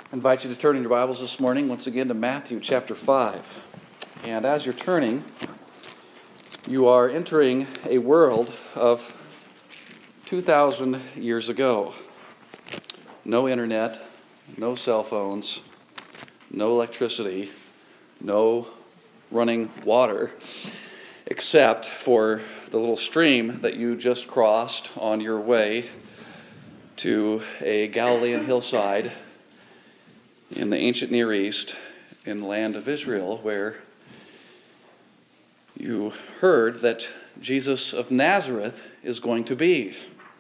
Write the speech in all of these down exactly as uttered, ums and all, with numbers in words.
I invite you to turn in your Bibles this morning once again to Matthew chapter five. And as you're turning, you are entering a world of two thousand years ago. No internet, no cell phones, no electricity, no running water, except for the little stream that you just crossed on your way to a Galilean hillside in the ancient Near East, in the land of Israel, where you heard that Jesus of Nazareth is going to be.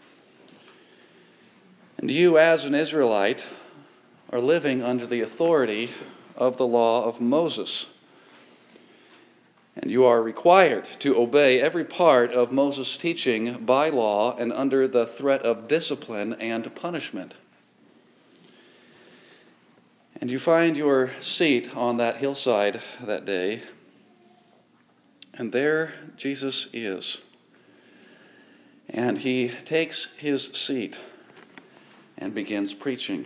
And you, as an Israelite, are living under the authority of the law of Moses. And you are required to obey every part of Moses' teaching by law and under the threat of discipline and punishment. And you find your seat on that hillside that day, and there Jesus is. And he takes his seat and begins preaching.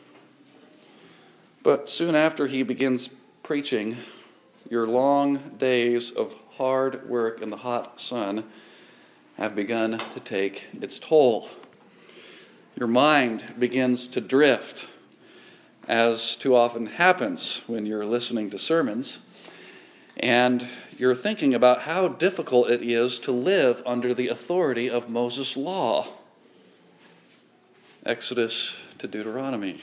But soon after he begins preaching, your long days of hard work in the hot sun have begun to take its toll. Your mind begins to drift, as too often happens when you're listening to sermons, and you're thinking about how difficult it is to live under the authority of Moses' law. Exodus to Deuteronomy.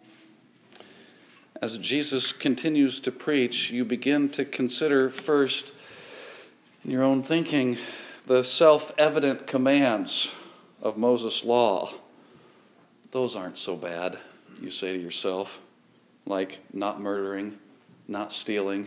As Jesus continues to preach, you begin to consider first, in your own thinking, the self-evident commands of Moses' law. Those aren't so bad, you say to yourself, like not murdering, not stealing.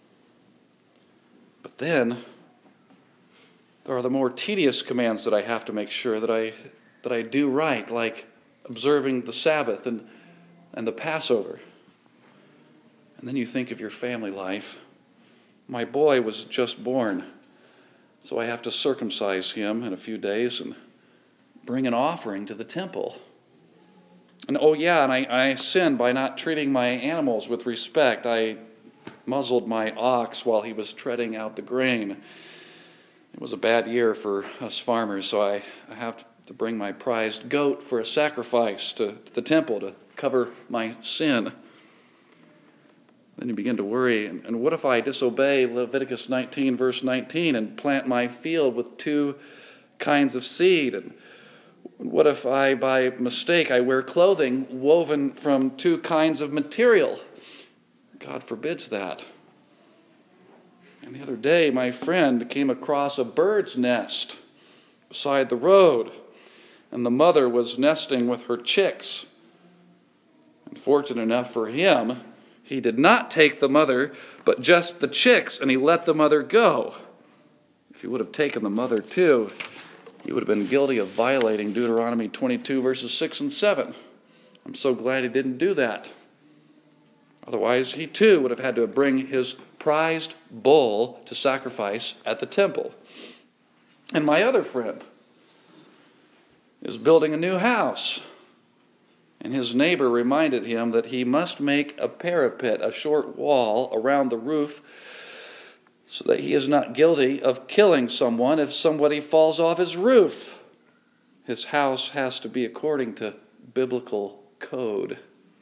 But then there are the more tedious commands that I have to make sure that I that I do right, like observing the Sabbath and, and the Passover. And then you think of your family life. My boy was just born, so I have to circumcise him in a few days and bring an offering to the temple. And oh yeah, and I, I sinned by not treating my animals with respect. I muzzled my ox while he was treading out the grain. It was a bad year for us farmers, so I, I have to bring my prized goat for a sacrifice to, to the temple to cover my sin. Then you begin to worry, and, and what if I disobey Leviticus nineteen, verse nineteen, and plant my field with two kinds of seed? And what if I, by mistake, I wear clothing woven from two kinds of material? God forbids that. And the other day, my friend came across a bird's nest beside the road, and the mother was nesting with her chicks. And fortunate enough for him, he did not take the mother, but just the chicks, and he let the mother go. If he would have taken the mother too, he would have been guilty of violating Deuteronomy twenty-two, verses six and seven. I'm so glad he didn't do that. Otherwise, he too would have had to bring his prized bull to sacrifice at the temple. And my other friend is building a new house. And his neighbor reminded him that he must make a parapet, a short wall, around the roof so that he is not guilty of killing someone if somebody falls off his roof. His house has to be according to biblical code.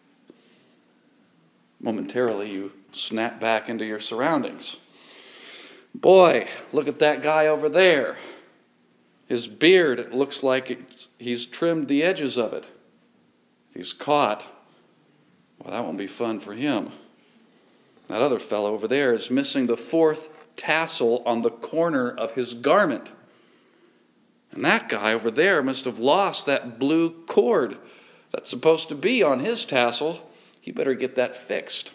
Momentarily, you snap back into your surroundings. Boy, look at that guy over there. His beard looks like it's, he's trimmed the edges of it. If he's caught, well, that won't be fun for him. That other fellow over there is missing the fourth tassel on the corner of his garment. And that guy over there must have lost that blue cord that's supposed to be on his tassel. He better get that fixed.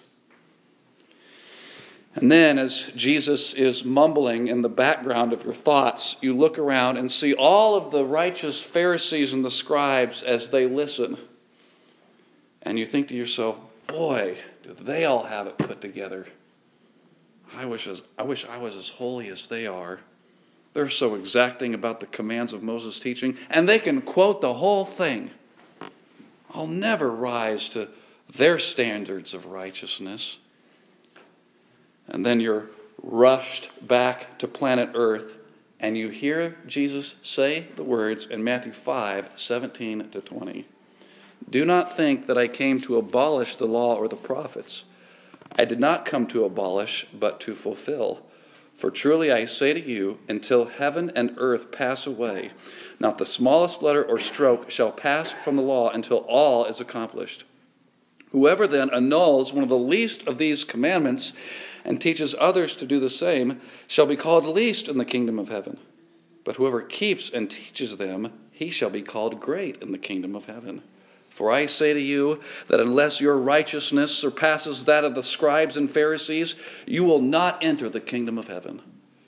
And then as Jesus is mumbling in the background of your thoughts, you look around and see all of the righteous Pharisees and the scribes as they listen. And you think to yourself, boy, do they all have it put together. I wish, as, I wish I was as holy as they are. They're so exacting about the commands of Moses' teaching, and they can quote the whole thing. I'll never rise to their standards of righteousness. And then you're rushed back to planet Earth, and you hear Jesus say the words in Matthew five, seventeen to twenty. Do not think that I came to abolish the law or the prophets. I did not come to abolish, but to fulfill. For truly I say to you, until heaven and earth pass away, not the smallest letter or stroke shall pass from the law until all is accomplished. Whoever then annuls one of the least of these commandments and teaches others to do the same shall be called least in the kingdom of heaven. But whoever keeps and teaches them, he shall be called great in the kingdom of heaven. For I say to you that unless your righteousness surpasses that of the scribes and Pharisees, you will not enter the kingdom of heaven.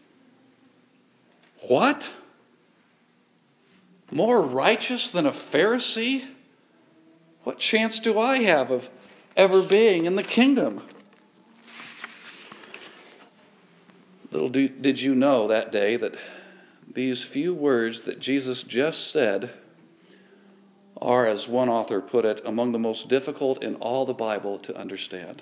What? More righteous than a Pharisee? What chance do I have of ever being in the kingdom? Little do, did you know that day that these few words that Jesus just said are, as one author put it, among the most difficult in all the Bible to understand.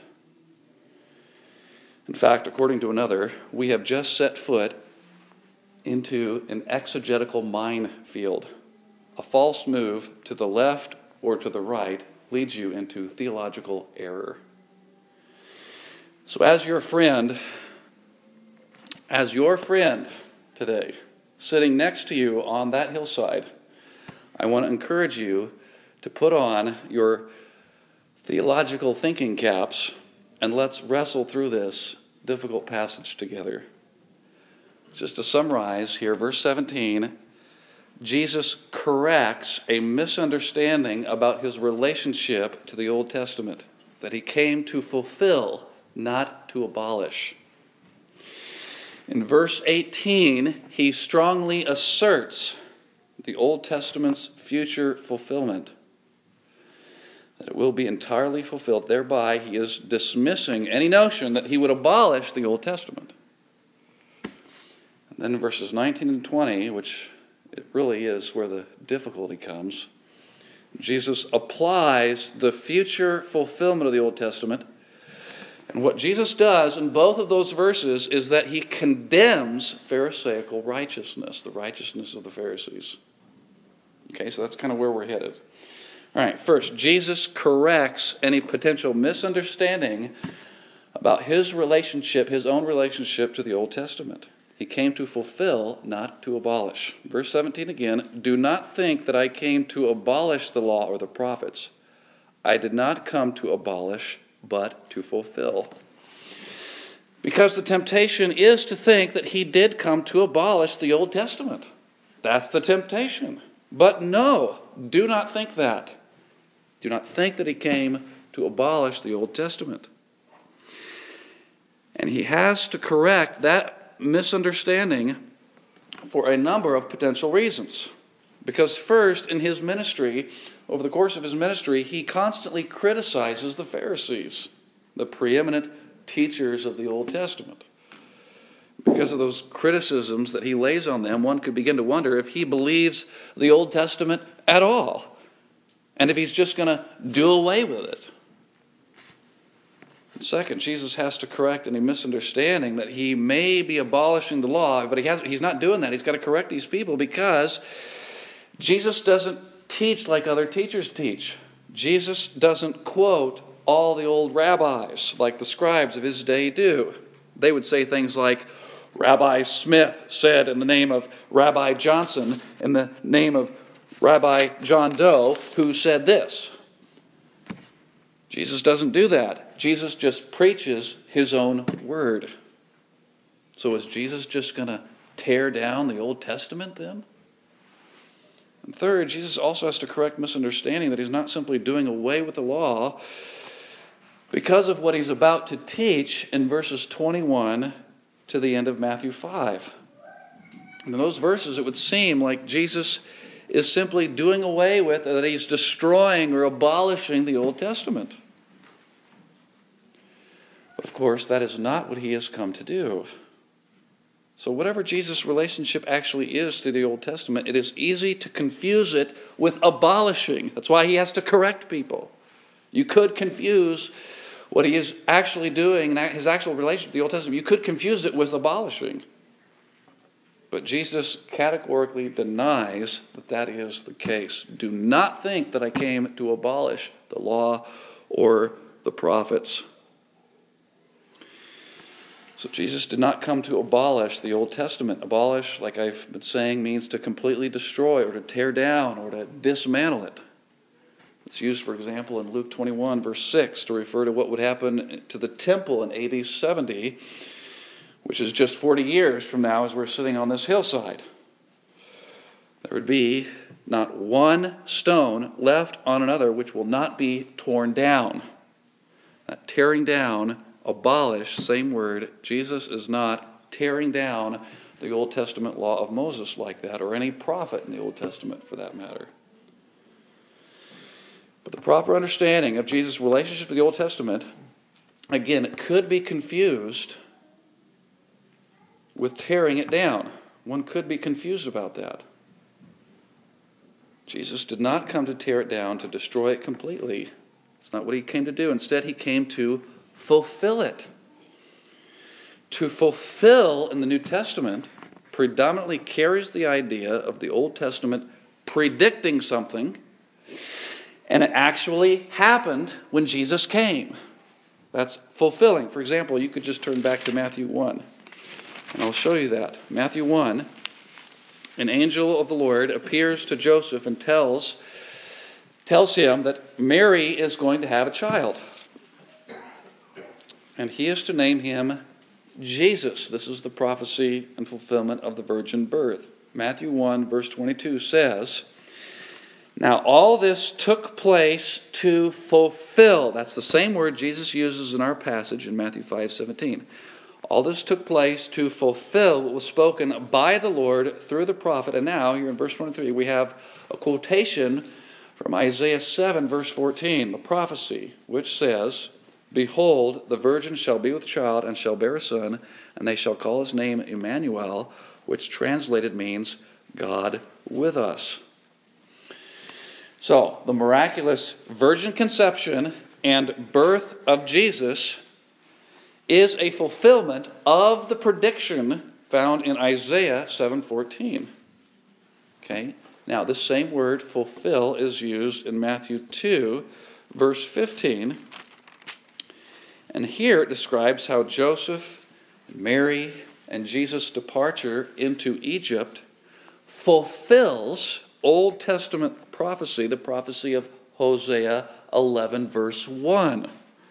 In fact, according to another, we have just set foot into an exegetical minefield. A false move to the left or to the right leads you into theological error. So as your friend, as your friend today, sitting next to you on that hillside, I want to encourage you to put on your theological thinking caps and let's wrestle through this difficult passage together. Just to summarize here, verse seventeen, Jesus corrects a misunderstanding about his relationship to the Old Testament, that he came to fulfill, not to abolish. In verse eighteen, he strongly asserts the Old Testament's future fulfillment, that it will be entirely fulfilled. Thereby, he is dismissing any notion that he would abolish the Old Testament. And then in verses nineteen and twenty, which it really is where the difficulty comes, Jesus applies the future fulfillment of the Old Testament. And what Jesus does in both of those verses is that he condemns Pharisaical righteousness, the righteousness of the Pharisees. Okay, so that's kind of where we're headed. All right, first, Jesus corrects any potential misunderstanding about his relationship, his own relationship to the Old Testament. He came to fulfill, not to abolish. Verse seventeen again, do not think that I came to abolish the law or the prophets. I did not come to abolish, but to fulfill. Because the temptation is to think that he did come to abolish the Old Testament. That's the temptation. But no, do not think that. Do not think that he came to abolish the Old Testament. And he has to correct that misunderstanding for a number of potential reasons. Because first, in his ministry, over the course of his ministry, he constantly criticizes the Pharisees, the preeminent teachers of the Old Testament. Because of those criticisms that he lays on them, one could begin to wonder if he believes the Old Testament at all, and if he's just going to do away with it. And second, Jesus has to correct any misunderstanding that he may be abolishing the law, but he has, he's not doing that. He's got to correct these people because Jesus doesn't teach like other teachers teach. Jesus doesn't quote all the old rabbis like the scribes of his day do. They would say things like, Rabbi Smith said in the name of Rabbi Johnson, in the name of Rabbi John Doe, who said this. Jesus doesn't do that. Jesus just preaches his own word. So is Jesus just going to tear down the Old Testament then? And third, Jesus also has to correct misunderstanding that he's not simply doing away with the law because of what he's about to teach in verses twenty-one to the end of Matthew five. And in those verses, it would seem like Jesus is simply doing away with, that he's destroying or abolishing the Old Testament. But of course, that is not what he has come to do. So whatever Jesus' relationship actually is to the Old Testament, it is easy to confuse it with abolishing. That's why he has to correct people. You could confuse what he is actually doing and his actual relationship with the Old Testament. You could confuse it with abolishing. But Jesus categorically denies that that is the case. Do not think that I came to abolish the law or the prophets. So Jesus did not come to abolish the Old Testament. Abolish, like I've been saying, means to completely destroy or to tear down or to dismantle it. It's used, for example, in Luke twenty-one, verse six, to refer to what would happen to the temple in A D seventy, which is just forty years from now as we're sitting on this hillside. There would be not one stone left on another which will not be torn down. That tearing down, abolish, same word. Jesus is not tearing down the Old Testament law of Moses like that, or any prophet in the Old Testament for that matter. But the proper understanding of Jesus' relationship with the Old Testament, again, it could be confused with tearing it down. One could be confused about that. Jesus did not come to tear it down, to destroy it completely. It's not what he came to do. Instead, he came to fulfill it. To fulfill in the New Testament predominantly carries the idea of the Old Testament predicting something, and it actually happened when Jesus came. That's fulfilling. For example, you could just turn back to Matthew one, and I'll show you that. Matthew one, an angel of the Lord appears to Joseph and tells, tells him that Mary is going to have a child. And he is to name him Jesus. This is the prophecy and fulfillment of the virgin birth. Matthew one, verse twenty-two says, "Now all this took place to fulfill." That's the same word Jesus uses in our passage in Matthew five seventeen. All this took place to fulfill what was spoken by the Lord through the prophet. And now, here in verse twenty-three, we have a quotation from Isaiah seven, verse fourteen, the prophecy, which says, "Behold, the virgin shall be with child and shall bear a son, and they shall call his name Emmanuel," which translated means God with us. So, the miraculous virgin conception and birth of Jesus is a fulfillment of the prediction found in Isaiah seven fourteen. Okay? Now, this same word, fulfill, is used in Matthew two, verse fifteen. And here it describes how Joseph, Mary, and Jesus' departure into Egypt fulfills Old Testament prophecy, the prophecy of Hosea eleven, verse one.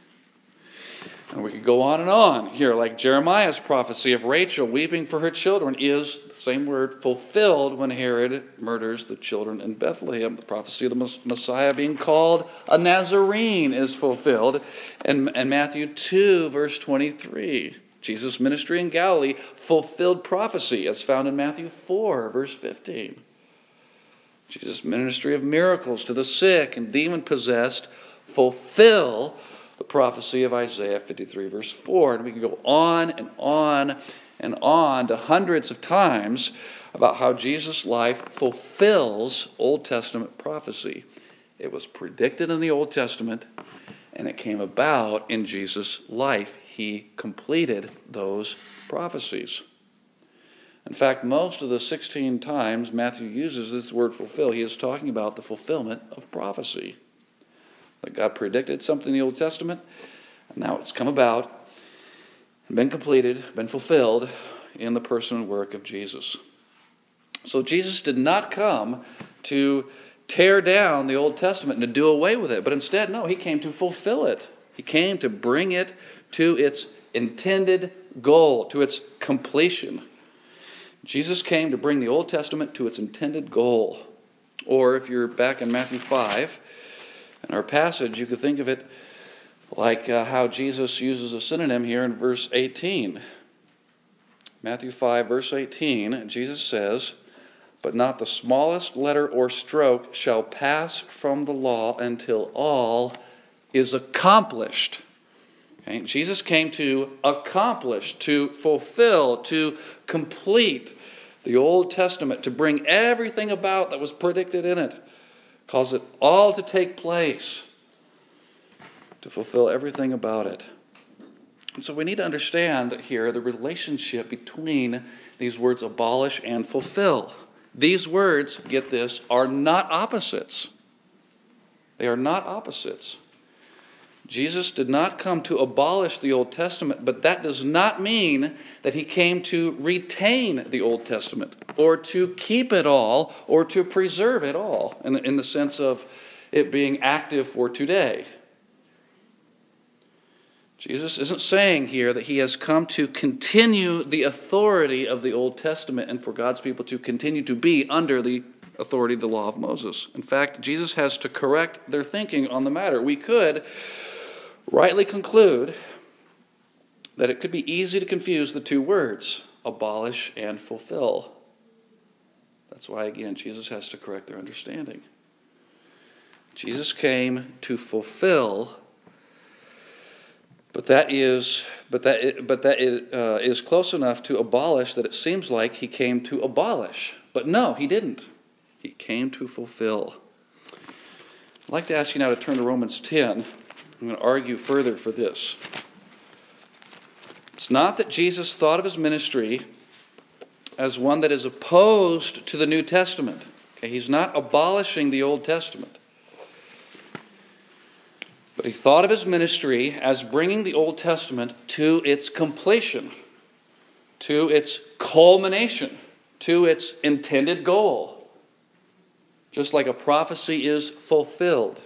And we could go on and on here, like Jeremiah's prophecy of Rachel weeping for her children is, the same word, fulfilled when Herod murders the children in Bethlehem. The prophecy of the Messiah being called a Nazarene is fulfilled. And, and Matthew two, verse twenty-three, Jesus' ministry in Galilee, fulfilled prophecy as found in Matthew four, verse fifteen. Jesus' ministry of miracles to the sick and demon-possessed fulfill the prophecy of Isaiah fifty-three, verse four. And we can go on and on and on to hundreds of times about how Jesus' life fulfills Old Testament prophecy. It was predicted in the Old Testament, and it came about in Jesus' life. He completed those prophecies. In fact, most of the sixteen times Matthew uses this word fulfill, he is talking about the fulfillment of prophecy. That God predicted something in the Old Testament, and now it's come about, been completed, been fulfilled in the person and work of Jesus. So Jesus did not come to tear down the Old Testament and to do away with it, but instead, no, he came to fulfill it. He came to bring it to its intended goal, to its completion. Jesus came to bring the Old Testament to its intended goal. Or if you're back in Matthew five, in our passage, you could think of it like uh, how Jesus uses a synonym here in verse eighteen. Matthew five, verse eighteen, Jesus says, "But not the smallest letter or stroke shall pass from the law until all is accomplished." Okay? Jesus came to accomplish, to fulfill, to complete the Old Testament, to bring everything about that was predicted in it. Cause it all to take place. to fulfill everything about it. And so we need to understand here the relationship between these words abolish and fulfill. These words, get this, are not opposites. They are not opposites. Jesus did not come to abolish the Old Testament, but that does not mean that he came to retain the Old Testament or to keep it all or to preserve it all in, in the sense of it being active for today. Jesus isn't saying here that he has come to continue the authority of the Old Testament and for God's people to continue to be under the authority of the law of Moses. In fact, Jesus has to correct their thinking on the matter. We could rightly conclude that it could be easy to confuse the two words, abolish and fulfill. That's why, again, Jesus has to correct their understanding. Jesus came to fulfill, but that is, but that, but that is, uh, is close enough to abolish that it seems like he came to abolish. But no, he didn't. He came to fulfill. I'd like to ask you now to turn to Romans ten. I'm going to argue further for this. It's not that Jesus thought of his ministry as one that is opposed to the New Testament. Okay, he's not abolishing the Old Testament. But he thought of his ministry as bringing the Old Testament to its completion, to its culmination, to its intended goal. Just like a prophecy is fulfilled.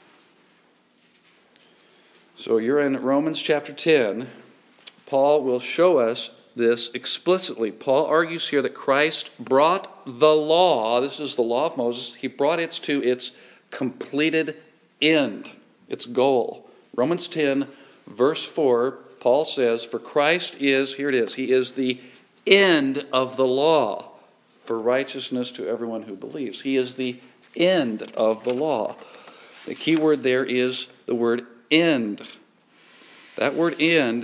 So you're in Romans chapter ten. Paul will show us this explicitly. Paul argues here that Christ brought the law, this is the law of Moses, he brought it to its completed end, its goal. Romans ten, verse four, Paul says, for Christ is, here it is, he is the end of the law for righteousness to everyone who believes. He is the end of the law. The key word there is the word end. That word end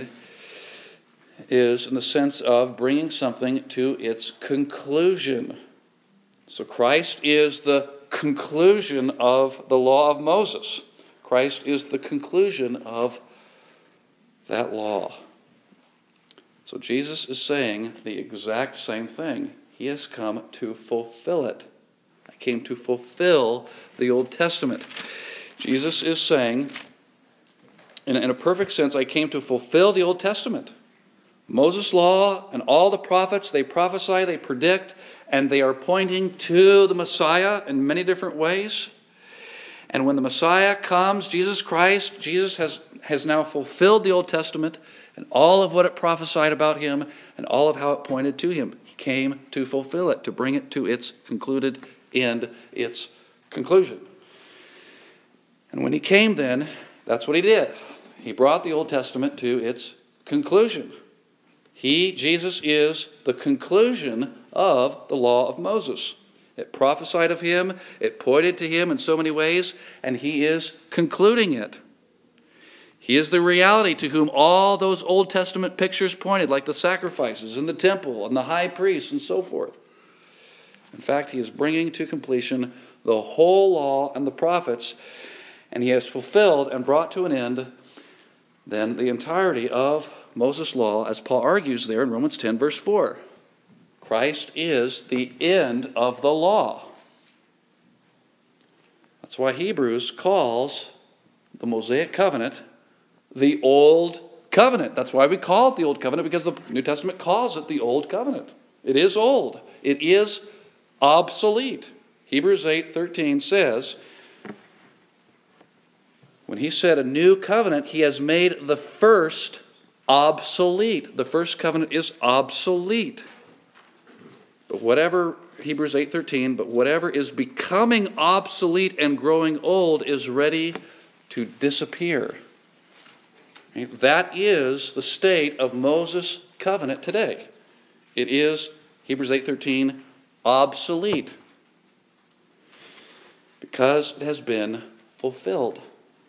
is in the sense of bringing something to its conclusion. So Christ is the conclusion of the law of Moses. Christ is the conclusion of that law. So Jesus is saying the exact same thing. He has come to fulfill it. I came to fulfill the Old Testament. Jesus is saying, in a perfect sense, I came to fulfill the Old Testament. Moses' law and all the prophets, they prophesy, they predict, and they are pointing to the Messiah in many different ways. And when the Messiah comes, Jesus Christ, Jesus has, has now fulfilled the Old Testament and all of what it prophesied about him and all of how it pointed to him. He came to fulfill it, to bring it to its concluded end, its conclusion. And when he came then, that's what he did. He brought the Old Testament to its conclusion. He, Jesus, is the conclusion of the law of Moses. It prophesied of him, it pointed to him in so many ways, and he is concluding it. He is the reality to whom all those Old Testament pictures pointed, like the sacrifices and the temple and the high priest and so forth. In fact, he is bringing to completion the whole law and the prophets, and he has fulfilled and brought to an end then the entirety of Moses' law, as Paul argues there in Romans ten, verse four. Christ is the end of the law. That's why Hebrews calls the Mosaic covenant the Old Covenant. That's why we call it the Old Covenant, because the New Testament calls it the Old Covenant. It is old. It is obsolete. Hebrews eight thirteen says, when he said a new covenant, he has made the first obsolete. The first covenant is obsolete. But whatever, Hebrews eight thirteen, but whatever is becoming obsolete and growing old is ready to disappear. That is the state of Moses' covenant today. It is, Hebrews eight thirteen, obsolete. Because it has been fulfilled.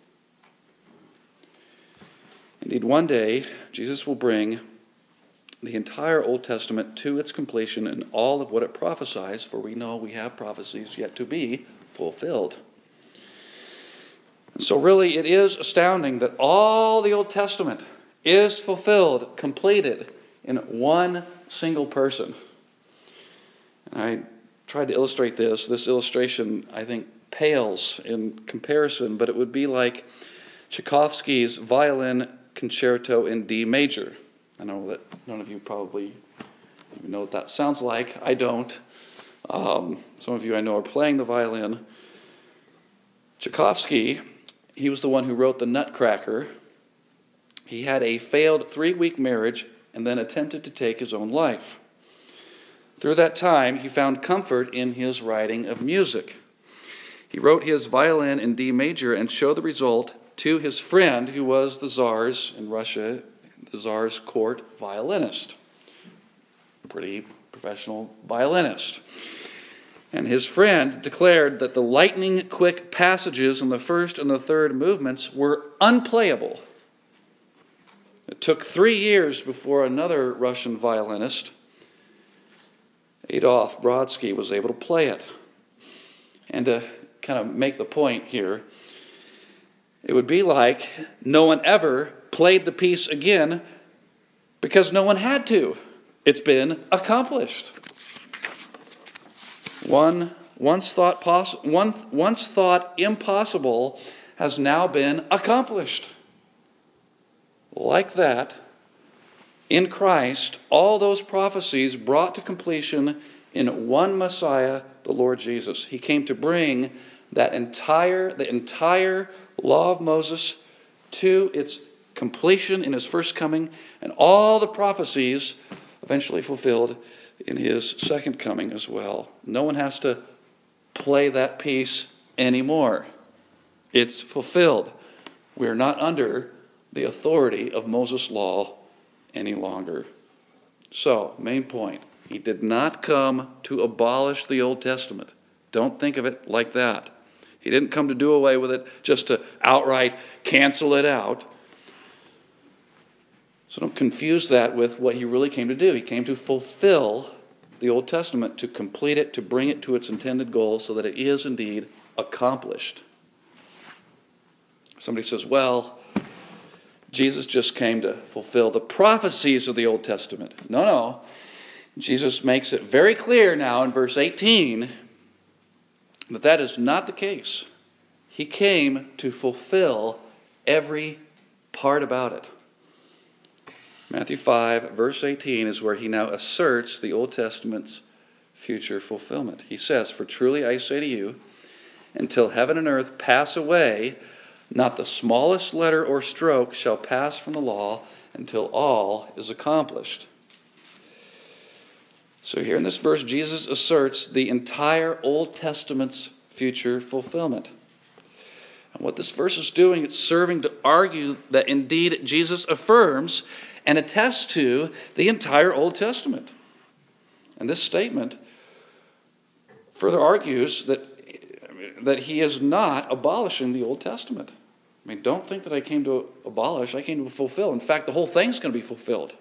Indeed, one day, Jesus will bring the entire Old Testament to its completion and all of what it prophesies, for we know we have prophecies yet to be fulfilled. So really, it is astounding that all the Old Testament is fulfilled, completed in one single person. And I tried to illustrate this. This illustration, I think, pales in comparison, but it would be like Tchaikovsky's Violin Concerto in D major. I know that none of you probably even know what that sounds like. I don't. Um, some of you I know are playing the violin. Tchaikovsky, he was the one who wrote the Nutcracker. He had a failed three-week marriage and then attempted to take his own life. Through that time, he found comfort in his writing of music. He wrote his Violin in D major and showed the result to his friend, who was the Tsar's in Russia, the Tsar's court violinist. Pretty professional violinist. And his friend declared that the lightning-quick passages in the first and the third movements were unplayable. It took three years before another Russian violinist, Adolf Brodsky, was able to play it. And to kind of make the point here, it would be like no one ever played the piece again because no one had to. It's been accomplished. One once thought poss- one once thought impossible has now been accomplished. Like that, in Christ, all those prophecies brought to completion in one Messiah, the Lord Jesus. He came to bring that entire, the entire law of Moses to its completion in his first coming, and all the prophecies eventually fulfilled in his second coming as well. No one has to play that piece anymore. It's fulfilled. We're not under the authority of Moses' law any longer. So, main point, he did not come to abolish the Old Testament. Don't think of it like that. He didn't come to do away with it, just to outright cancel it out. So don't confuse that with what he really came to do. He came to fulfill the Old Testament, to complete it, to bring it to its intended goal so that it is indeed accomplished. Somebody says, well, Jesus just came to fulfill the prophecies of the Old Testament. No, no. Jesus makes it very clear now in verse eighteen that that is not the case. He came to fulfill every part about it. Matthew five, verse eighteen is where he now asserts the Old Testament's future fulfillment. He says, "For truly I say to you, until heaven and earth pass away, not the smallest letter or stroke shall pass from the law until all is accomplished." So here in this verse, Jesus asserts the entire Old Testament's future fulfillment. And what this verse is doing, it's serving to argue that indeed Jesus affirms and attests to the entire Old Testament. And this statement further argues that, that he is not abolishing the Old Testament. I mean, don't think that I came to abolish, I came to fulfill. In fact, the whole thing's going to be fulfilled.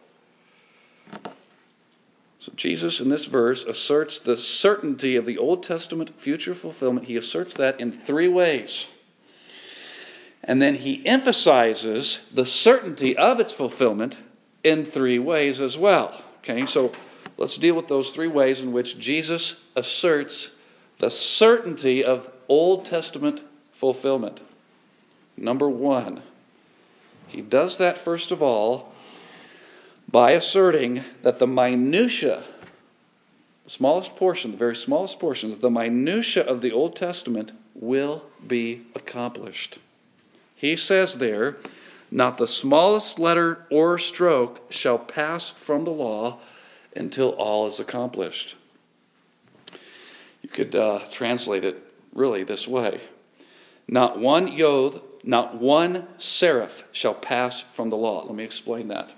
So Jesus, in this verse, asserts the certainty of the Old Testament future fulfillment. He asserts that in three ways. And then he emphasizes the certainty of its fulfillment in three ways as well. Okay, so let's deal with those three ways in which Jesus asserts the certainty of Old Testament fulfillment. Number one, he does that first of all by asserting that the minutia, the smallest portion, the very smallest portions, the minutia of the Old Testament will be accomplished. He says there, not the smallest letter or stroke shall pass from the law until all is accomplished. You could uh, translate it really this way. Not one yod, not one seraph shall pass from the law. Let me explain that.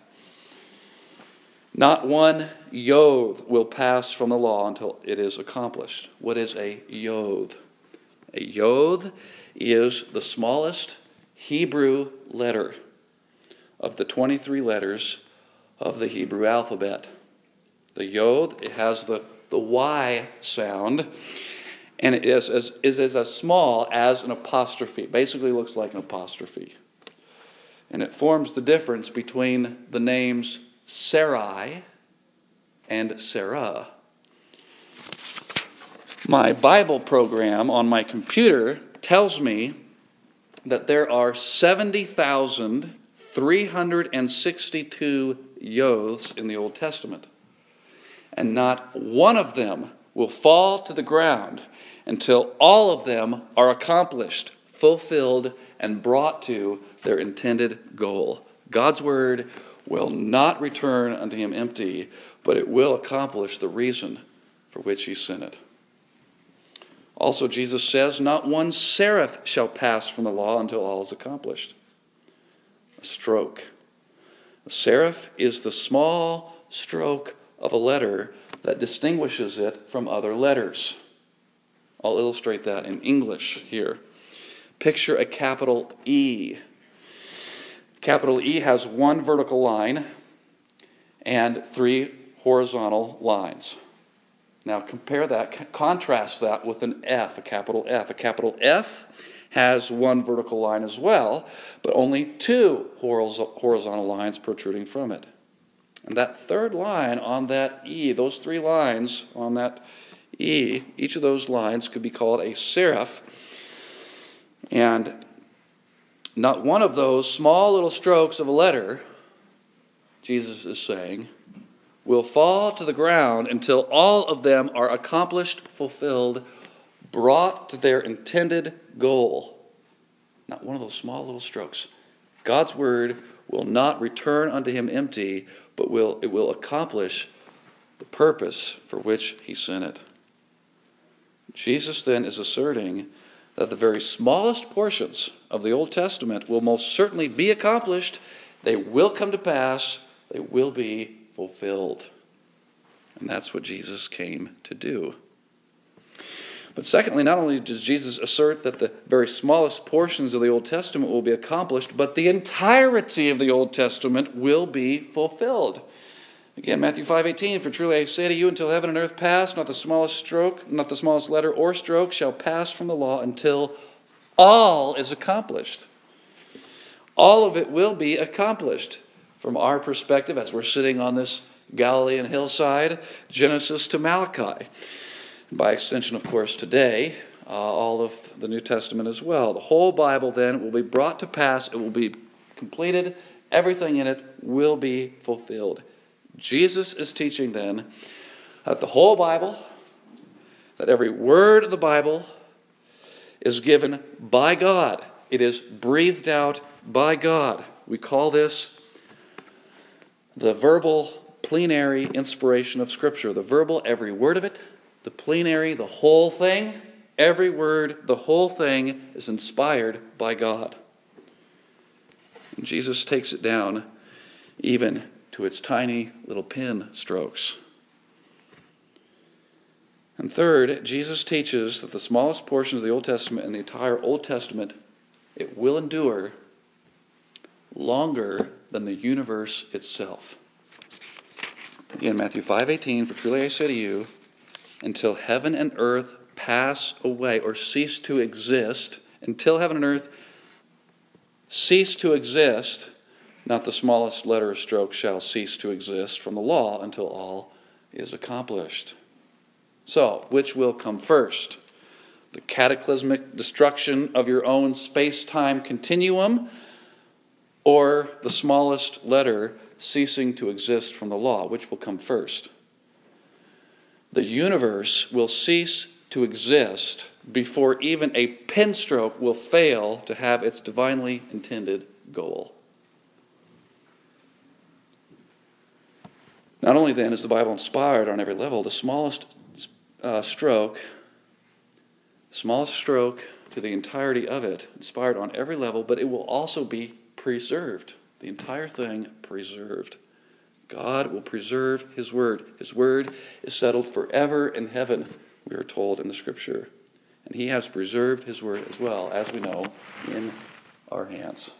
Not one yod will pass from the law until it is accomplished. What is a yod? A yod is the smallest Hebrew letter of the twenty-three letters of the Hebrew alphabet. The yod, it has the, the Y sound, And it is as, is as small as an apostrophe. Basically looks like an apostrophe. And it forms the difference between the names Sarai and Sarah. My Bible program on my computer tells me that there are seventy thousand three hundred sixty-two yoths in the Old Testament. And not one of them will fall to the ground until all of them are accomplished, fulfilled, and brought to their intended goal. God's word will not return unto him empty, but it will accomplish the reason for which he sent it. Also, Jesus says, not one seraph shall pass from the law until all is accomplished. A stroke. A seraph is the small stroke of a letter that distinguishes it from other letters. I'll illustrate that in English here. Picture a capital E. Capital E has one vertical line and three horizontal lines. Now compare that, contrast that with an F, a capital F. A capital F has one vertical line as well, but only two horizontal lines protruding from it. And that third line on that E, those three lines on that E, each of those lines could be called a seraph. And not one of those small little strokes of a letter, Jesus is saying, will fall to the ground until all of them are accomplished, fulfilled, brought to their intended goal. Not one of those small little strokes. God's word will not return unto him empty, but will it will accomplish the purpose for which he sent it. Jesus then is asserting that the very smallest portions of the Old Testament will most certainly be accomplished. They will come to pass. They will be fulfilled. And that's what Jesus came to do. But secondly, not only does Jesus assert that the very smallest portions of the Old Testament will be accomplished, but the entirety of the Old Testament will be fulfilled. Again, Matthew five eighteen, for truly I say to you, until heaven and earth pass, not the smallest stroke, not the smallest letter or stroke shall pass from the law until all is accomplished. All of it will be accomplished. From our perspective, as we're sitting on this Galilean hillside, Genesis to Malachi. By extension, of course, today, uh, all of the New Testament as well. The whole Bible then will be brought to pass. It will be completed. Everything in it will be fulfilled. Jesus is teaching then that the whole Bible, that every word of the Bible is given by God. It is breathed out by God. We call this the verbal plenary inspiration of Scripture. The verbal, every word of it. The plenary, the whole thing. Every word, the whole thing is inspired by God. And Jesus takes it down even to its tiny little pen strokes. And third, Jesus teaches that the smallest portions of the Old Testament and the entire Old Testament, it will endure longer than the universe itself. Again, Matthew five eighteen, for truly I say to you, until heaven and earth pass away or cease to exist, until heaven and earth cease to exist, not the smallest letter or stroke shall cease to exist from the law until all is accomplished. So, which will come first? The cataclysmic destruction of your own space-time continuum, or the smallest letter ceasing to exist from the law? Which will come first? The universe will cease to exist before even a pen stroke will fail to have its divinely intended goal. Not only then is the Bible inspired on every level, the smallest uh, stroke, smallest stroke to the entirety of it, inspired on every level, but it will also be preserved. The entire thing preserved. God will preserve His Word. His Word is settled forever in heaven, we are told in the Scripture. And He has preserved His Word as well, as we know, in our hands.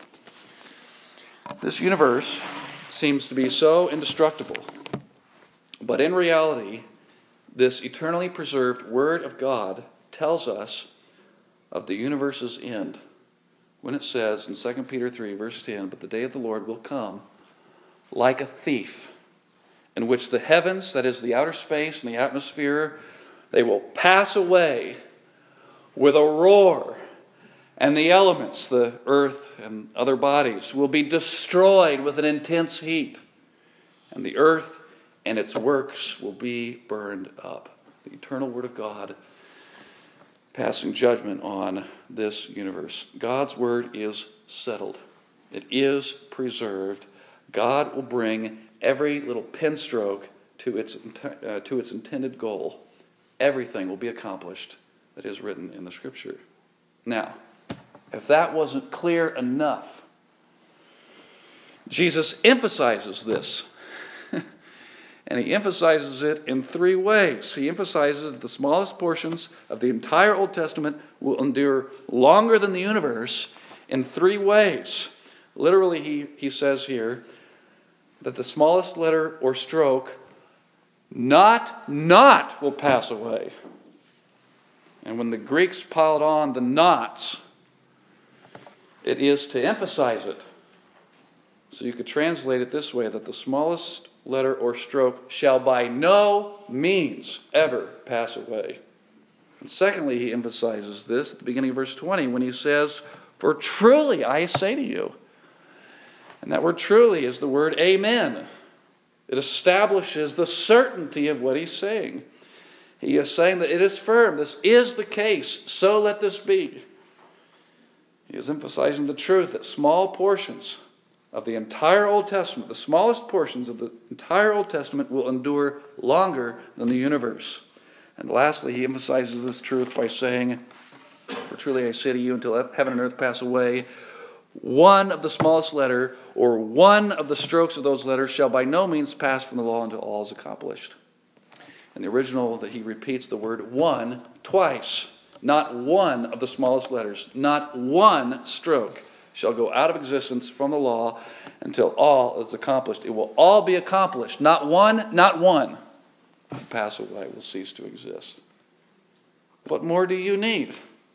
This universe seems to be so indestructible. But in reality, this eternally preserved Word of God tells us of the universe's end when it says in Second Peter three, verse ten, "But the day of the Lord will come like a thief, in which the heavens," that is the outer space and the atmosphere, "they will pass away with a roar, and the elements," the earth and other bodies, "will be destroyed with an intense heat, and the earth and its works will be burned up." The eternal Word of God passing judgment on this universe. God's Word is settled. It is preserved. God will bring every little pen stroke to its, uh, to its intended goal. Everything will be accomplished that is written in the Scripture. Now, if that wasn't clear enough, Jesus emphasizes this. And he emphasizes it in three ways. He emphasizes that the smallest portions of the entire Old Testament will endure longer than the universe in three ways. Literally, he, he says here that the smallest letter or stroke, not, not will pass away. And when the Greeks piled on the nots, it is to emphasize it. So you could translate it this way, that the smallest letter or stroke shall by no means ever pass away. And secondly, he emphasizes this at the beginning of verse twenty when he says, "For truly I say to you." And that word truly is the word amen. It establishes the certainty of what he's saying. He is saying that it is firm. This is the case. So let this be. He is emphasizing the truth that small portions of the entire Old Testament, the smallest portions of the entire Old Testament, will endure longer than the universe. And lastly, he emphasizes this truth by saying, "For truly I say to you, until heaven and earth pass away, one of the smallest letter, or one of the strokes of those letters, shall by no means pass from the law until all is accomplished." In the original, that he repeats the word one twice. Not one of the smallest letters, not one stroke shall go out of existence from the law until all is accomplished. It will all be accomplished. Not one, not one will pass away, will cease to exist. What more do you need?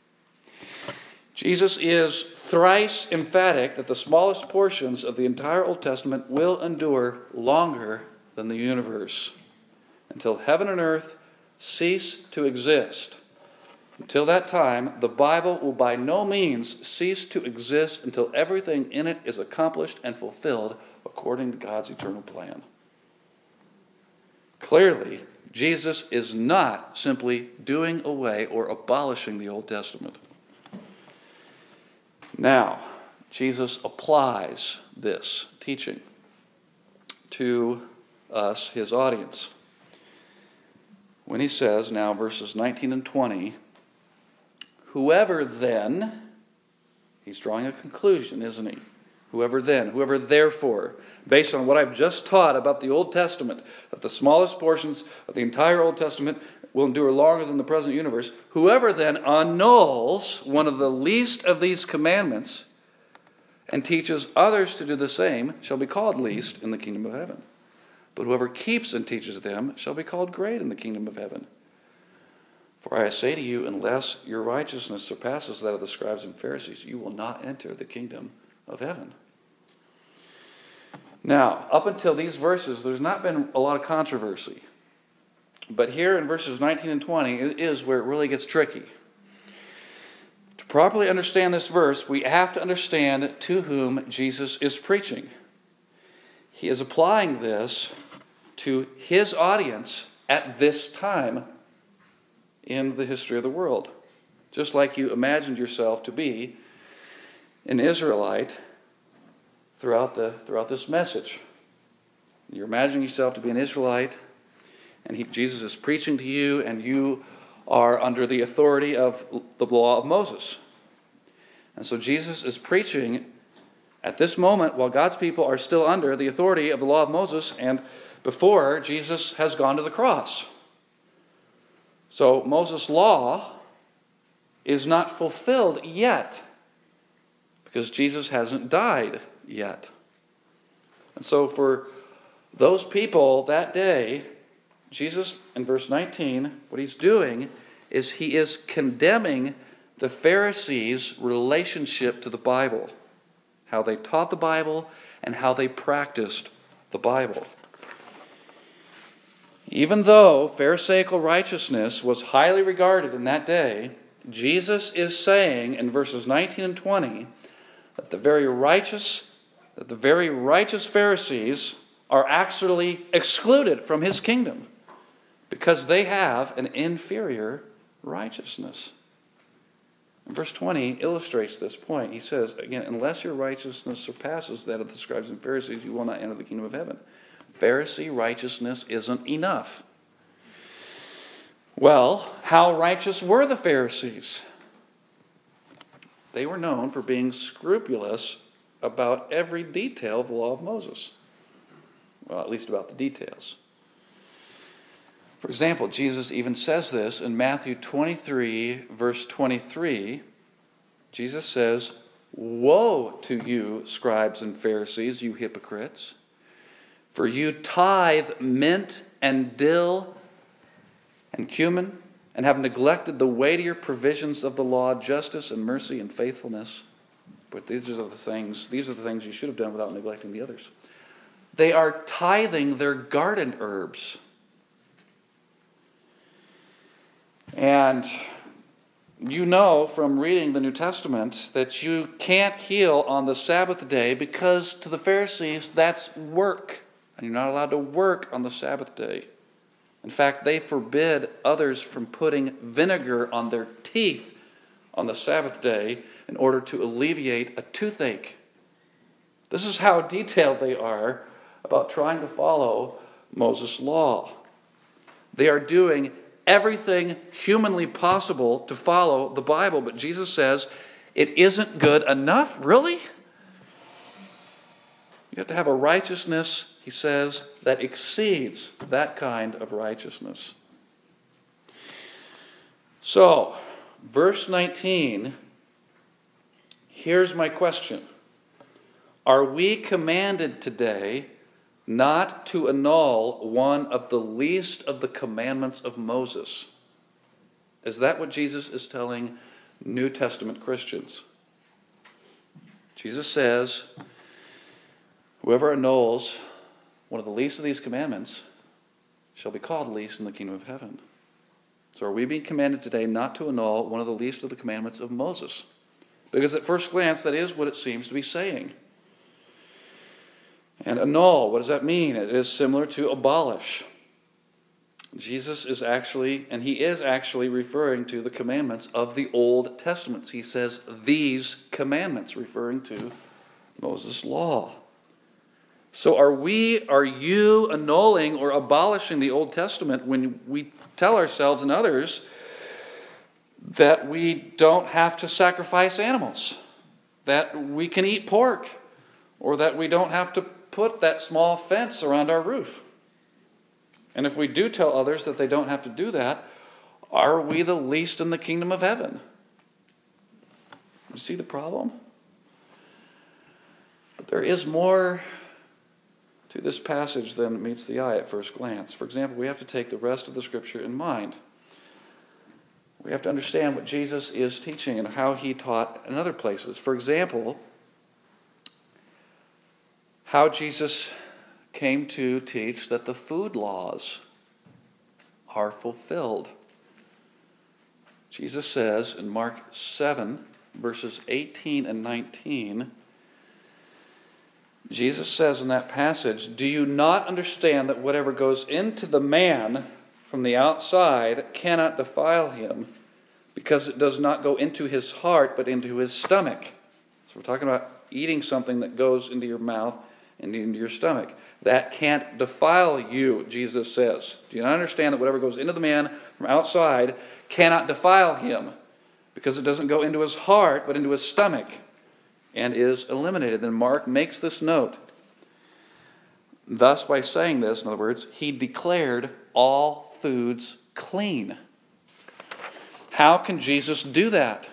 Jesus is thrice emphatic that the smallest portions of the entire Old Testament will endure longer than the universe. Until heaven and earth cease to exist. Until that time, the Bible will by no means cease to exist until everything in it is accomplished and fulfilled according to God's eternal plan. Clearly, Jesus is not simply doing away or abolishing the Old Testament. Now, Jesus applies this teaching to us, his audience, when he says, now verses nineteen and twenty, "Whoever then," he's drawing a conclusion, isn't he? Whoever then, whoever therefore, based on what I've just taught about the Old Testament, that the smallest portions of the entire Old Testament will endure longer than the present universe, whoever then annuls one of the least of these commandments and teaches others to do the same shall be called least in the kingdom of heaven. But whoever keeps and teaches them shall be called great in the kingdom of heaven. For I say to you, unless your righteousness surpasses that of the scribes and Pharisees, you will not enter the kingdom of heaven." Now, up until these verses, there's not been a lot of controversy. But here in verses nineteen and twenty it is where it really gets tricky. To properly understand this verse, we have to understand to whom Jesus is preaching. He is applying this to his audience at this time in the history of the world. Just like you imagined yourself to be an Israelite throughout the throughout this message. You're imagining yourself to be an Israelite, and he, Jesus is preaching to you, and you are under the authority of the law of Moses. And so Jesus is preaching at this moment while God's people are still under the authority of the law of Moses, and before Jesus has gone to the cross. So Moses' law is not fulfilled yet because Jesus hasn't died yet. And so for those people that day, Jesus, in verse nineteen, what he's doing is he is condemning the Pharisees' relationship to the Bible, how they taught the Bible and how they practiced the Bible. Even though Pharisaical righteousness was highly regarded in that day, Jesus is saying in verses nineteen and twenty that the very righteous, that the very righteous Pharisees are actually excluded from his kingdom because they have an inferior righteousness. And verse twenty illustrates this point. He says, again, unless your righteousness surpasses that of the scribes and Pharisees, you will not enter the kingdom of heaven. Pharisee righteousness isn't enough. Well, how righteous were the Pharisees? They were known for being scrupulous about every detail of the law of Moses. Well, at least about the details. For example, Jesus even says this in Matthew twenty-three, verse twenty-three. Jesus says, "Woe to you, scribes and Pharisees, you hypocrites! For you tithe mint and dill and cumin, and have neglected the weightier provisions of the law, justice and mercy and faithfulness." But these are the things, these are the things you should have done without neglecting the others. They are tithing their garden herbs. And you know from reading the New Testament that you can't heal on the Sabbath day because to the Pharisees that's work. And you're not allowed to work on the Sabbath day. In fact, they forbid others from putting vinegar on their teeth on the Sabbath day in order to alleviate a toothache. This is how detailed they are about trying to follow Moses' law. They are doing everything humanly possible to follow the Bible, but Jesus says it isn't good enough. Really? You have to have a righteousness, he says, that exceeds that kind of righteousness. So, verse nineteen, here's my question. Are we commanded today not to annul one of the least of the commandments of Moses? Is that what Jesus is telling New Testament Christians? Jesus says, whoever annuls one of the least of these commandments shall be called least in the kingdom of heaven. So are we being commanded today not to annul one of the least of the commandments of Moses? Because at first glance, that is what it seems to be saying. And annul, what does that mean? It is similar to abolish. Jesus is actually, and he is actually referring to the commandments of the Old Testament. He says these commandments, referring to Moses' law. So are we, are you annulling or abolishing the Old Testament when we tell ourselves and others that we don't have to sacrifice animals, that we can eat pork, or that we don't have to put that small fence around our roof? And if we do tell others that they don't have to do that, are we the least in the kingdom of heaven? You see the problem? But there is more to this passage than meets the eye at first glance. For example, we have to take the rest of the scripture in mind. We have to understand what Jesus is teaching and how he taught in other places. For example, how Jesus came to teach that the food laws are fulfilled. Jesus says in Mark seven, verses eighteen and nineteen, Jesus says in that passage, "Do you not understand that whatever goes into the man from the outside cannot defile him, because it does not go into his heart, but into his stomach?" So we're talking about eating something that goes into your mouth and into your stomach. That can't defile you, Jesus says. Do you not understand that whatever goes into the man from outside cannot defile him, because it doesn't go into his heart, but into his stomach, and is eliminated? Then Mark makes this note. Thus, by saying this, in other words, he declared all foods clean. How can Jesus do that?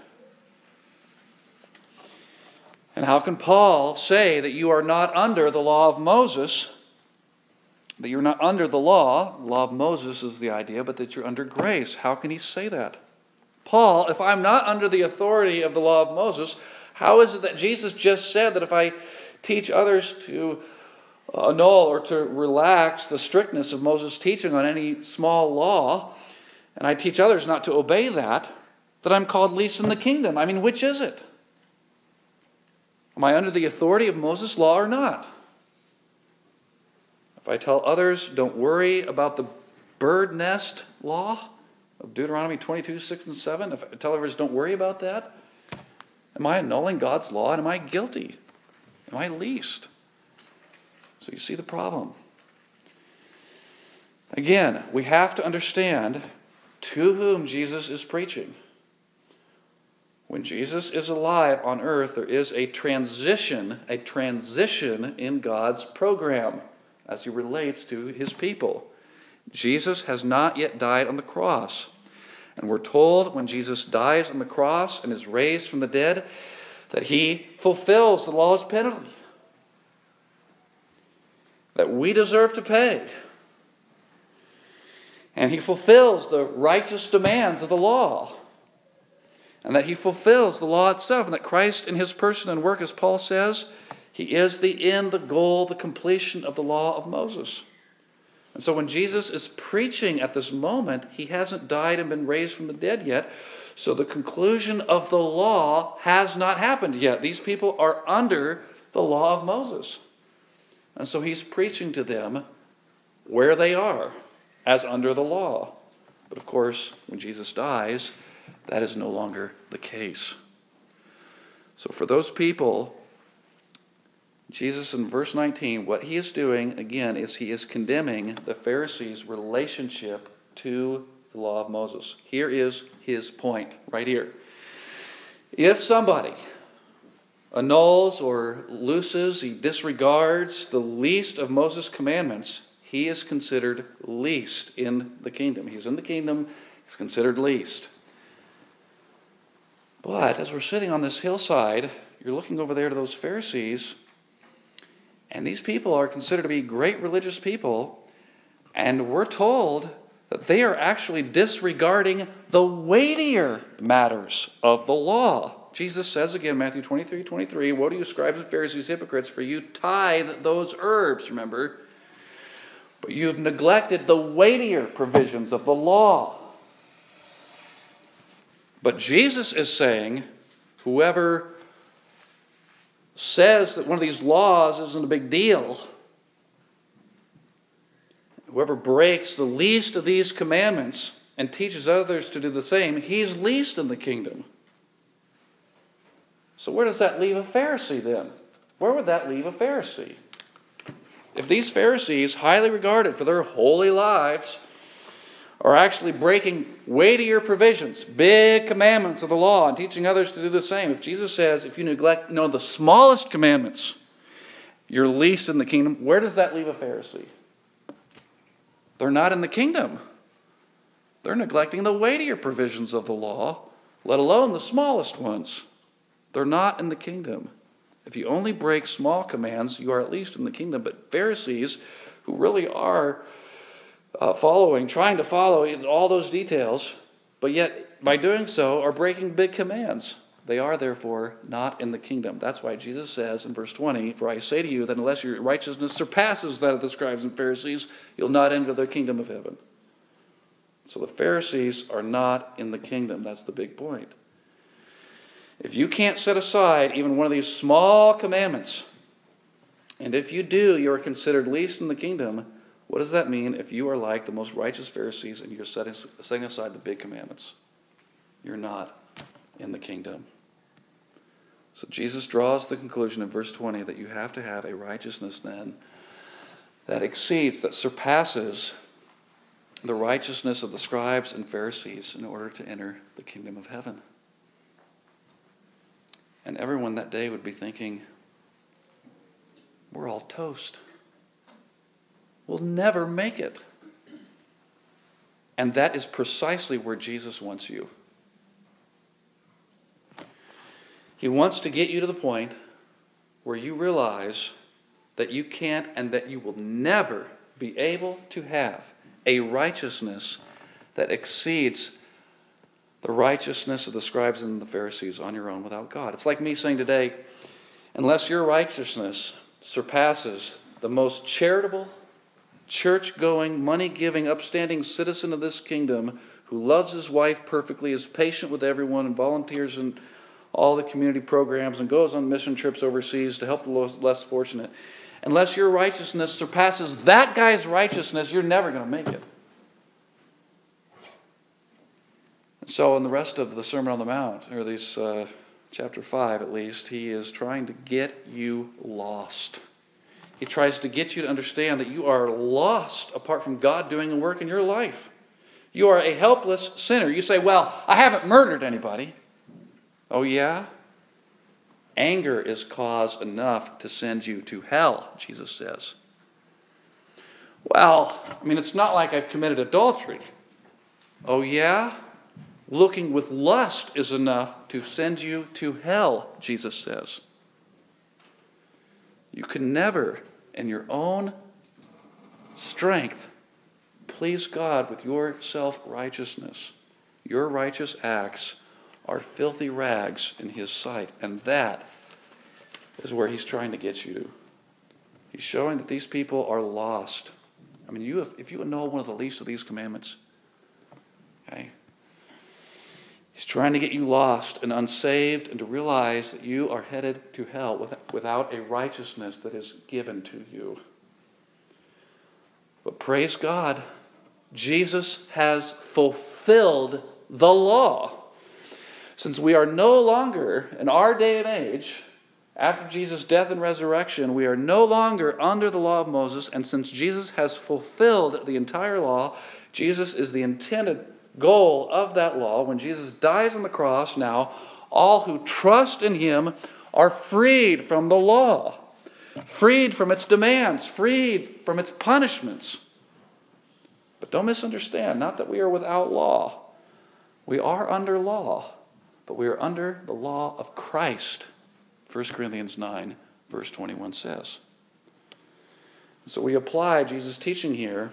And how can Paul say that you are not under the law of Moses that you're not under the law. The law of Moses is the idea, but that you're under grace. How can he say that? Paul, if I'm not under the authority of the law of Moses, how is it that Jesus just said that if I teach others to annul or to relax the strictness of Moses' teaching on any small law, and I teach others not to obey that, that I'm called least in the kingdom? I mean, which is it? Am I under the authority of Moses' law or not? If I tell others, don't worry about the bird nest law of Deuteronomy twenty-two, six and seven, if I tell others, don't worry about that, am I annulling God's law, and am I guilty? Am I least? So you see the problem. Again, we have to understand to whom Jesus is preaching. When Jesus is alive on earth, there is a transition, a transition in God's program as he relates to his people. Jesus has not yet died on the cross. And we're told when Jesus dies on the cross and is raised from the dead that he fulfills the law's penalty that we deserve to pay. And he fulfills the righteous demands of the law. And that he fulfills the law itself. And that Christ in his person and work, as Paul says, he is the end, the goal, the completion of the law of Moses. And so when Jesus is preaching at this moment, he hasn't died and been raised from the dead yet. So the conclusion of the law has not happened yet. These people are under the law of Moses. And so he's preaching to them where they are, as under the law. But of course, when Jesus dies, that is no longer the case. So for those people, Jesus in verse nineteen, what he is doing, again, is he is condemning the Pharisees' relationship to the law of Moses. Here is his point, right here. If somebody annuls or looses, he disregards the least of Moses' commandments, he is considered least in the kingdom. He's in the kingdom, he's considered least. But as we're sitting on this hillside, you're looking over there to those Pharisees, and these people are considered to be great religious people, and we're told that they are actually disregarding the weightier matters of the law. Jesus says again, Matthew twenty-three, twenty-three, woe to you, scribes and Pharisees, hypocrites, for you tithe those herbs, remember, but you've neglected the weightier provisions of the law. But Jesus is saying, whoever says that one of these laws isn't a big deal, whoever breaks the least of these commandments and teaches others to do the same, he's least in the kingdom. So where does that leave a Pharisee then? Where would that leave a Pharisee? If these Pharisees, highly regarded for their holy lives, are actually breaking weightier provisions, big commandments of the law, and teaching others to do the same. If Jesus says, if you neglect, no, the smallest commandments, you're least in the kingdom, where does that leave a Pharisee? They're not in the kingdom. They're neglecting the weightier provisions of the law, let alone the smallest ones. They're not in the kingdom. If you only break small commands, you are at least in the kingdom. But Pharisees, who really are Uh, following, trying to follow all those details, but yet by doing so are breaking big commands. They are therefore not in the kingdom. That's why Jesus says in verse twenty, for I say to you that unless your righteousness surpasses that of the scribes and Pharisees, you'll not enter the kingdom of heaven. So the Pharisees are not in the kingdom. That's the big point. If you can't set aside even one of these small commandments, and if you do, you are considered least in the kingdom. What does that mean if you are like the most righteous Pharisees and you're setting, setting aside the big commandments? You're not in the kingdom. So Jesus draws the conclusion in verse twenty that you have to have a righteousness then that exceeds, that surpasses the righteousness of the scribes and Pharisees in order to enter the kingdom of heaven. And everyone that day would be thinking, we're all toast. We'll never make it. And that is precisely where Jesus wants you. He wants to get you to the point where you realize that you can't and that you will never be able to have a righteousness that exceeds the righteousness of the scribes and the Pharisees on your own without God. It's like me saying today, unless your righteousness surpasses the most charitable, church-going, money-giving, upstanding citizen of this kingdom who loves his wife perfectly, is patient with everyone, and volunteers in all the community programs and goes on mission trips overseas to help the less fortunate, unless your righteousness surpasses that guy's righteousness, you're never going to make it. And so in the rest of the Sermon on the Mount, or these uh, chapter five at least, he is trying to get you lost. He tries to get you to understand that you are lost apart from God doing a work in your life. You are a helpless sinner. You say, well, I haven't murdered anybody. Oh yeah? Anger is cause enough to send you to hell, Jesus says. Well, I mean, it's not like I've committed adultery. Oh yeah? Looking with lust is enough to send you to hell, Jesus says. You can never, in your own strength, please God with your self-righteousness. Your righteous acts are filthy rags in His sight. And that is where He's trying to get you to. He's showing that these people are lost. I mean, you have, if you know one of the least of these commandments, okay, He's trying to get you lost and unsaved and to realize that you are headed to hell without a righteousness that is given to you. But praise God, Jesus has fulfilled the law. Since we are no longer, in our day and age, after Jesus' death and resurrection, we are no longer under the law of Moses, and since Jesus has fulfilled the entire law, Jesus is the intended goal of that law. When Jesus dies on the cross, now all who trust in Him are freed from the law, freed from its demands, freed from its punishments. But don't misunderstand, not that we are without law. We are under law. But we are under the law of Christ, First Corinthians nine, verse twenty-one says. So we apply Jesus' teaching here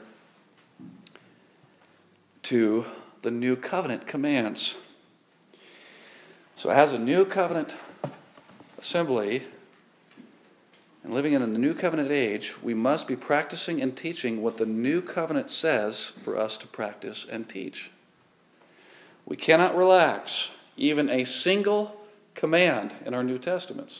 to the new covenant commands. So as a new covenant assembly, and living in the new covenant age, we must be practicing and teaching what the new covenant says for us to practice and teach. We cannot relax even a single command in our New Testaments.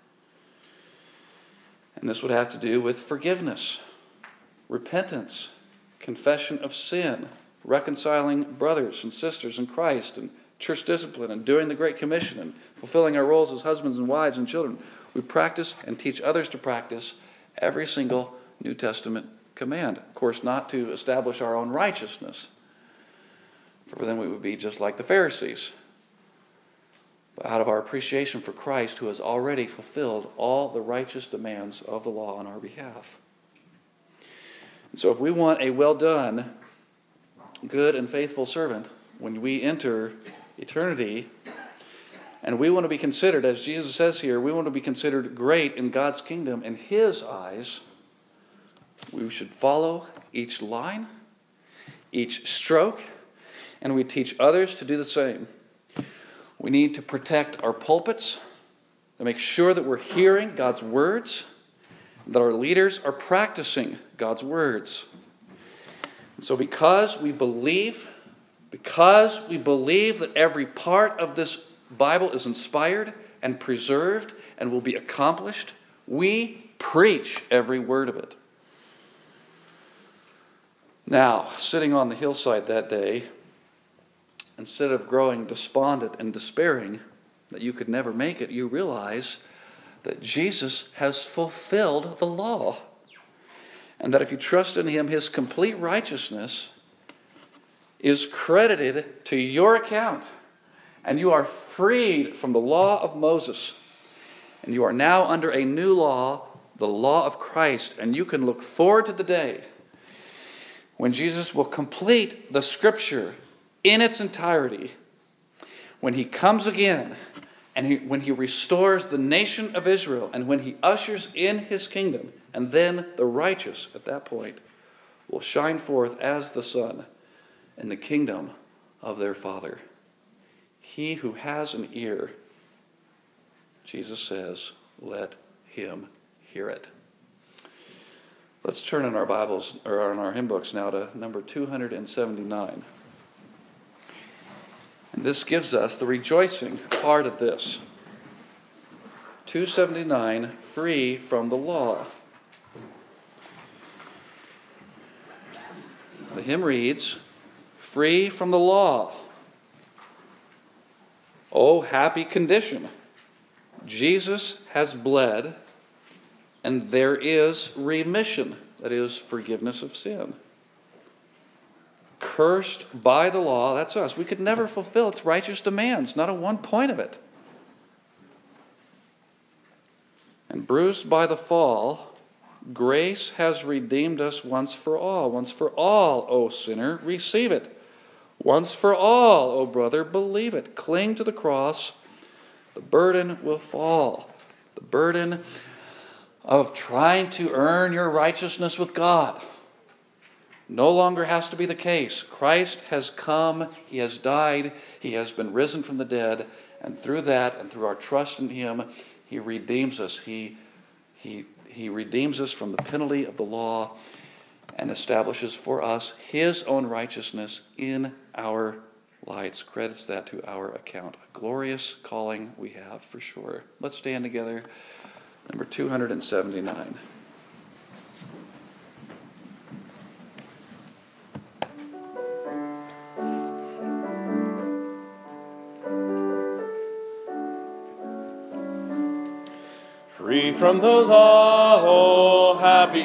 And this would have to do with forgiveness, repentance, confession of sin, reconciling brothers and sisters in Christ, and church discipline, and doing the Great Commission, and fulfilling our roles as husbands and wives and children. We practice and teach others to practice every single New Testament command. Of course, not to establish our own righteousness, for then we would be just like the Pharisees. But out of our appreciation for Christ, who has already fulfilled all the righteous demands of the law on our behalf. And so if we want a well done, good and faithful servant, when we enter eternity, and we want to be considered, as Jesus says here, we want to be considered great in God's kingdom in His eyes, we should follow each line, each stroke, and we teach others to do the same. We need to protect our pulpits, to make sure that we're hearing God's words, that our leaders are practicing God's words. And so because we believe, because we believe that every part of this Bible is inspired and preserved and will be accomplished, we preach every word of it. Now, sitting on the hillside that day, instead of growing despondent and despairing that you could never make it, you realize that Jesus has fulfilled the law. And that if you trust in Him, His complete righteousness is credited to your account. And you are freed from the law of Moses. And you are now under a new law, the law of Christ. And you can look forward to the day when Jesus will complete the Scripture in its entirety, when He comes again, and he, when He restores the nation of Israel, and when He ushers in His kingdom, and then the righteous at that point will shine forth as the sun in the kingdom of their Father. He who has an ear, Jesus says, let him hear it. Let's turn in our Bibles, or in our hymn books now, to number two seventy-nine. And this gives us the rejoicing part of this. two seventy-nine, free from the law. The hymn reads, free from the law. Oh, happy condition. Jesus has bled, and there is remission, that is, forgiveness of sin. Cursed by the law, that's us. We could never fulfill its righteous demands, not a one point of it. And bruised by the fall, grace has redeemed us once for all. Once for all, O sinner, receive it. Once for all, O brother, believe it. Cling to the cross. The burden will fall. The burden of trying to earn your righteousness with God no longer has to be the case. Christ has come. He has died. He has been risen from the dead. And through that and through our trust in Him, He redeems us. He, he, he redeems us from the penalty of the law and establishes for us His own righteousness in our lights. Credits that to our account. A glorious calling we have for sure. Let's stand together. Number two seventy-nine. Free from the law, oh happy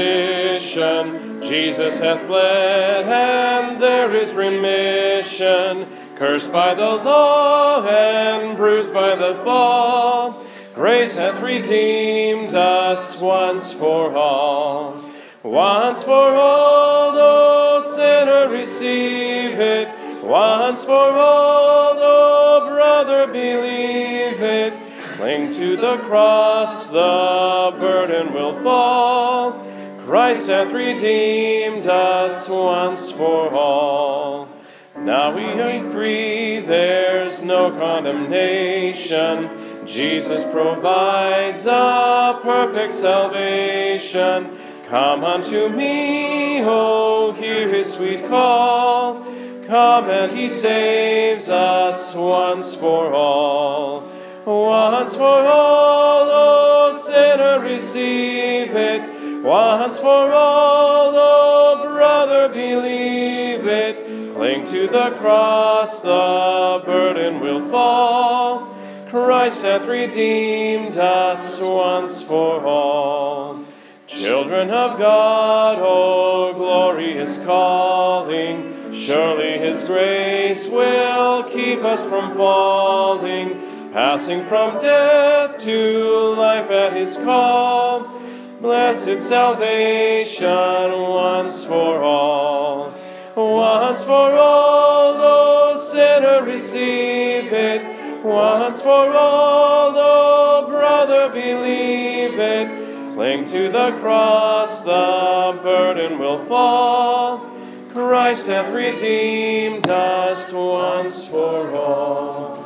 condition, Jesus hath bled, and there is remission. Cursed by the law, and bruised by the fall, grace hath redeemed us once for all. Once for all, O sinner, receive it. Once for all, O brother, believe it. Cling to the cross, the burden will fall. Christ hath redeemed us once for all. Now we are free, there's no condemnation. Jesus provides a perfect salvation. Come unto me, oh, hear His sweet call. Come and He saves us once for all. Once for all, O sinner, receive it. Once for all, O brother, believe it. Cling to the cross, the burden will fall. Christ hath redeemed us once for all. Children of God, oh, glorious calling. Surely His grace will keep us from falling. Passing from death to life at His call, blessed salvation once for all. Once for all, O sinner, receive it. Once for all, O brother, believe it. Cling to the cross, the burden will fall. Christ hath redeemed us once for all.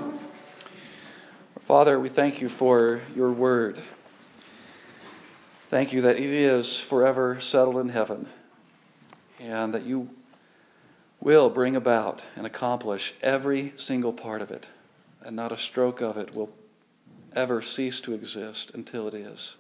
Father, we thank You for Your word. Thank You that it is forever settled in heaven, and that You will bring about and accomplish every single part of it, and not a stroke of it will ever cease to exist until it is.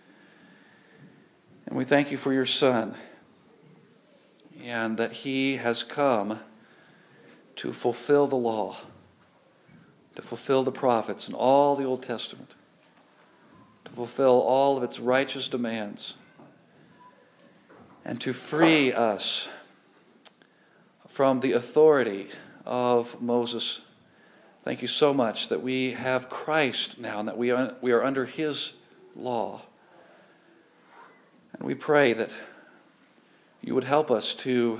And we thank You for Your Son, and that He has come to fulfill the law, to fulfill the prophets and all the Old Testament, to fulfill all of its righteous demands, and to free us from the authority of Moses. Thank You so much that we have Christ now and that we are, we are under His law. And we pray that You would help us to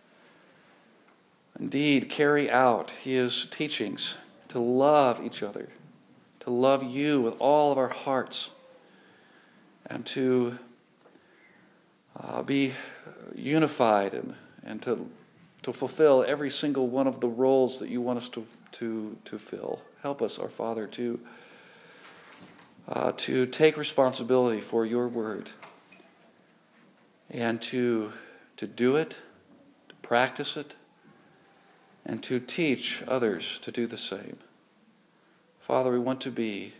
indeed carry out His teachings, to love each other, to love You with all of our hearts, and to uh, be unified and, and to, to fulfill every single one of the roles that you want us to, to, to fill. Help us, our Father, to, uh, to take responsibility for your word and to, to do it, to practice it, and to teach others to do the same. Father, we want to be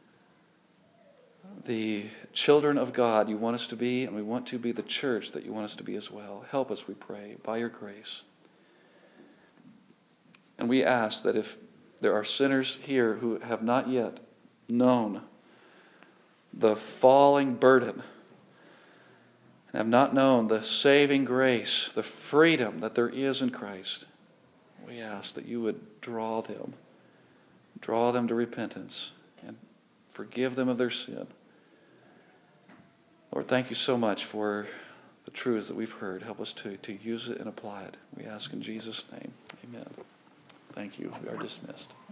the children of God you want us to be, and we want to be the church that you want us to be as well. Help us, we pray, by your grace. And we ask that if there are sinners here who have not yet known the falling burden, and have not known the saving grace, the freedom that there is in Christ, we ask that you would draw them, draw them to repentance, and forgive them of their sin. Lord, thank you so much for the truths that we've heard. Help us to, to use it and apply it. We ask in Jesus' name. Amen. Thank you. We are dismissed.